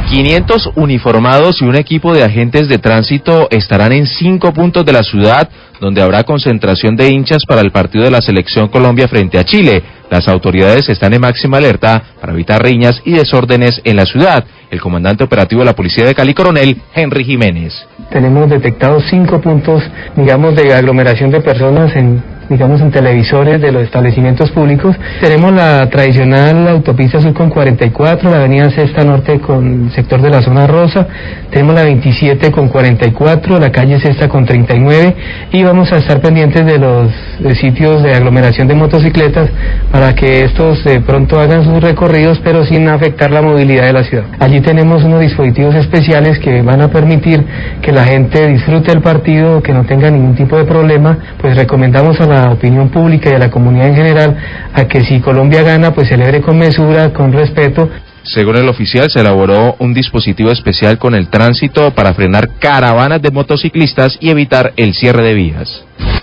500 uniformados y un equipo de agentes de tránsito estarán en 5 puntos de la ciudad, donde habrá concentración de hinchas para el partido de la Selección Colombia frente a Chile. Las autoridades están en máxima alerta para evitar riñas y desórdenes en la ciudad. El comandante operativo de la Policía de Cali, coronel Henry Jiménez. Tenemos detectados 5 puntos, de aglomeración de personas en televisores de los establecimientos públicos. Tenemos la tradicional autopista sur con 44, la avenida Sexta Norte con sector de la zona rosa, tenemos la 27 con 44, la calle Sexta con 39, y vamos a estar pendientes de los sitios de aglomeración de motocicletas para que estos de pronto hagan sus recorridos, pero sin afectar la movilidad de la ciudad. Allí tenemos unos dispositivos especiales que van a permitir que la gente disfrute el partido, que no tenga ningún tipo de problema. Pues recomendamos a la opinión pública y a la comunidad en general a que si Colombia gana, pues celebre con mesura, con respeto. Según el oficial, se elaboró un dispositivo especial con el tránsito para frenar caravanas de motociclistas y evitar el cierre de vías.